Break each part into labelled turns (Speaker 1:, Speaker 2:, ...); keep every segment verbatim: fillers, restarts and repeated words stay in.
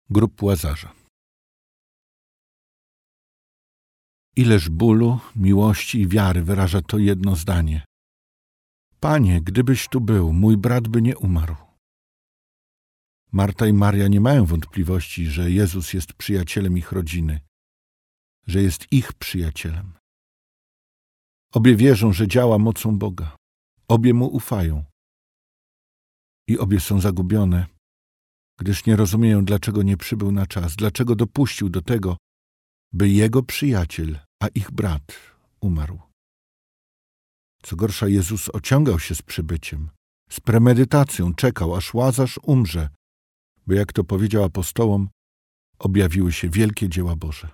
Speaker 1: Grób Łazarza. Ileż bólu, miłości i wiary wyraża to jedno zdanie. Panie, gdybyś tu był, mój brat by nie umarł. Marta i Maria nie mają wątpliwości, że Jezus jest przyjacielem ich rodziny, że jest ich przyjacielem. Obie wierzą, że działa mocą Boga. Obie Mu ufają. I obie są zagubione, gdyż nie rozumieją, dlaczego nie przybył na czas, dlaczego dopuścił do tego, by jego przyjaciel, a ich brat, umarł. Co gorsza, Jezus ociągał się z przybyciem, z premedytacją czekał, aż Łazarz umrze, by, jak to powiedział apostołom, objawiły się wielkie dzieła Boże.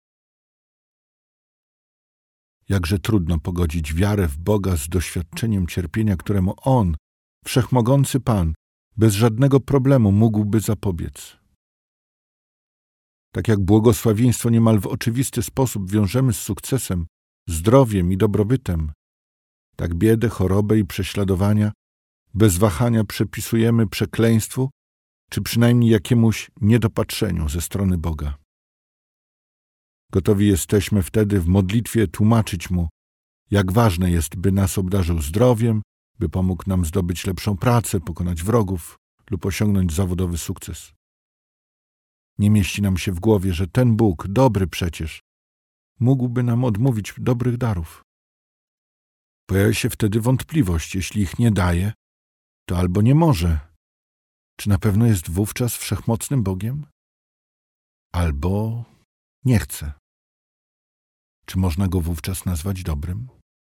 Speaker 1: Jakże trudno pogodzić wiarę w Boga z doświadczeniem cierpienia, któremu On, wszechmogący Pan, bez żadnego problemu mógłby zapobiec. Tak jak błogosławieństwo niemal w oczywisty sposób wiążemy z sukcesem, zdrowiem i dobrobytem, tak biedę, chorobę i prześladowania bez wahania przypisujemy przekleństwu, czy przynajmniej jakiemuś niedopatrzeniu ze strony Boga. Gotowi jesteśmy wtedy w modlitwie tłumaczyć Mu, jak ważne jest, by nas obdarzył zdrowiem, by pomógł nam zdobyć lepszą pracę, pokonać wrogów lub osiągnąć zawodowy sukces. Nie mieści nam się w głowie, że ten Bóg, dobry przecież, mógłby nam odmówić dobrych darów. Pojawia się wtedy wątpliwość, jeśli ich nie daje, to albo nie może. Czy na pewno jest wówczas wszechmocnym Bogiem? Albo nie chce. Czy można Go wówczas nazwać dobrym?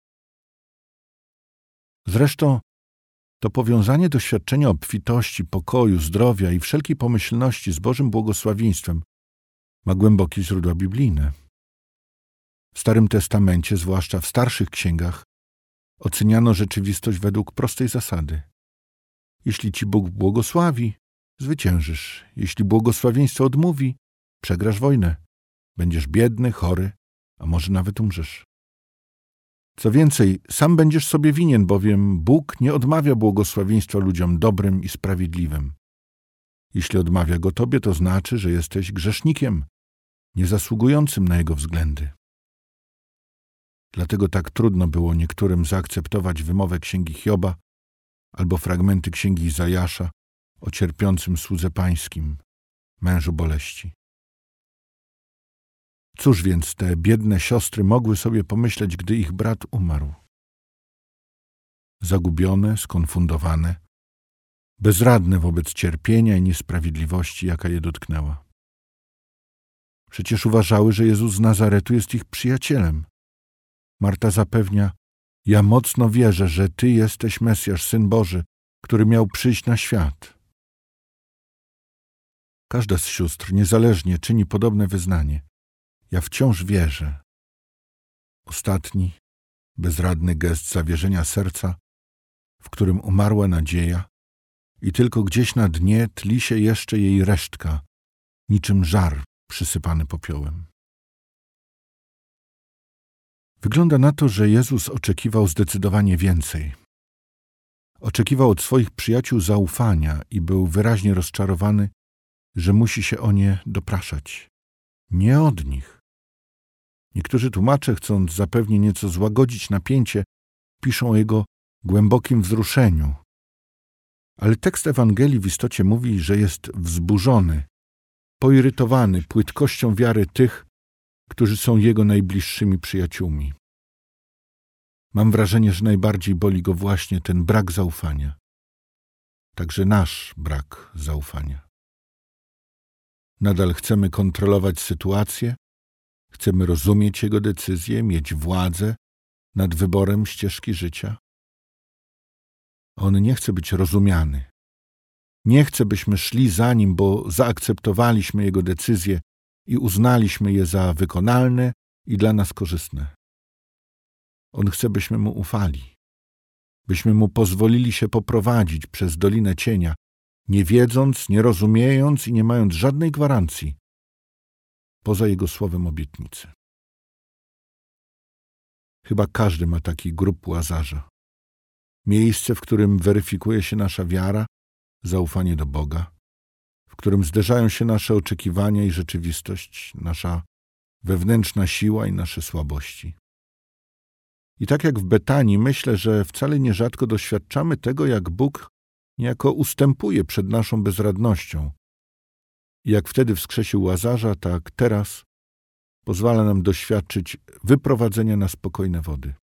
Speaker 1: Zresztą to powiązanie doświadczenia obfitości, pokoju, zdrowia i wszelkiej pomyślności z Bożym błogosławieństwem ma głębokie źródła biblijne. W Starym Testamencie, zwłaszcza w starszych księgach, oceniano rzeczywistość według prostej zasady. Jeśli ci Bóg błogosławi, zwyciężysz. Jeśli błogosławieństwo odmówi, przegrasz wojnę. Będziesz biedny, chory, a może nawet umrzesz. Co więcej, sam będziesz sobie winien, bowiem Bóg nie odmawia błogosławieństwa ludziom dobrym i sprawiedliwym. Jeśli odmawia go tobie, to znaczy, że jesteś grzesznikiem, niezasługującym na jego względy. Dlatego tak trudno było niektórym zaakceptować wymowę księgi Hioba albo fragmenty księgi Izajasza o cierpiącym słudze pańskim, mężu boleści. Cóż więc te biedne siostry mogły sobie pomyśleć, gdy ich brat umarł? Zagubione, skonfundowane, bezradne wobec cierpienia i niesprawiedliwości, jaka je dotknęła. Przecież uważały, że Jezus z Nazaretu jest ich przyjacielem. Marta zapewnia: ja mocno wierzę, że Ty jesteś Mesjasz, Syn Boży, który miał przyjść na świat. Każda z sióstr niezależnie czyni podobne wyznanie. Ja wciąż wierzę. Ostatni, bezradny gest zawierzenia serca, w którym umarła nadzieja i tylko gdzieś na dnie tli się jeszcze jej resztka, niczym żar przysypany popiołem. Wygląda na to, że Jezus oczekiwał zdecydowanie więcej. Oczekiwał od swoich przyjaciół zaufania i był wyraźnie rozczarowany, że musi się o nie dopraszać. Nie od nich. Niektórzy tłumacze, chcąc zapewnie nieco złagodzić napięcie, piszą o jego głębokim wzruszeniu. Ale tekst Ewangelii w istocie mówi, że jest wzburzony, poirytowany płytkością wiary tych, którzy są jego najbliższymi przyjaciółmi. Mam wrażenie, że najbardziej boli go właśnie ten brak zaufania. Także nasz brak zaufania. Nadal chcemy kontrolować sytuację, chcemy rozumieć jego decyzje, mieć władzę nad wyborem ścieżki życia. On nie chce być rozumiany. Nie chce, byśmy szli za nim, bo zaakceptowaliśmy jego decyzje i uznaliśmy je za wykonalne i dla nas korzystne. On chce, byśmy mu ufali, byśmy mu pozwolili się poprowadzić przez dolinę cienia, nie wiedząc, nie rozumiejąc i nie mając żadnej gwarancji, poza jego słowem obietnicy. Chyba każdy ma taki grób Łazarza. Miejsce, w którym weryfikuje się nasza wiara, zaufanie do Boga, w którym zderzają się nasze oczekiwania i rzeczywistość, nasza wewnętrzna siła i nasze słabości. I tak jak w Betanii, myślę, że wcale nierzadko doświadczamy tego, jak Bóg niejako ustępuje przed naszą bezradnością. I jak wtedy wskrzesił Łazarza, tak teraz pozwala nam doświadczyć wyprowadzenia na spokojne wody.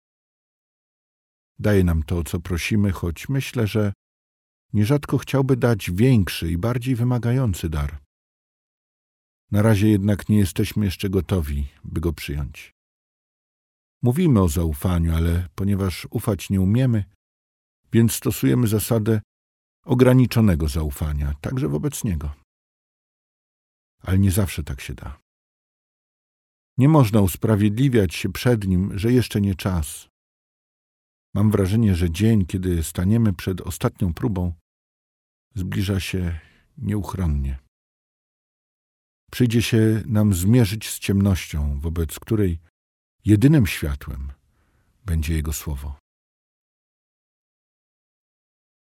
Speaker 1: Daje nam to, o co prosimy, choć myślę, że nierzadko chciałby dać większy i bardziej wymagający dar. Na razie jednak nie jesteśmy jeszcze gotowi, by go przyjąć. Mówimy o zaufaniu, ale ponieważ ufać nie umiemy, więc stosujemy zasadę ograniczonego zaufania, także wobec Niego. Ale nie zawsze tak się da. Nie można usprawiedliwiać się przed Nim, że jeszcze nie czas. Mam wrażenie, że dzień, kiedy staniemy przed ostatnią próbą, zbliża się nieuchronnie. Przyjdzie się nam zmierzyć z ciemnością, wobec której jedynym światłem będzie Jego Słowo.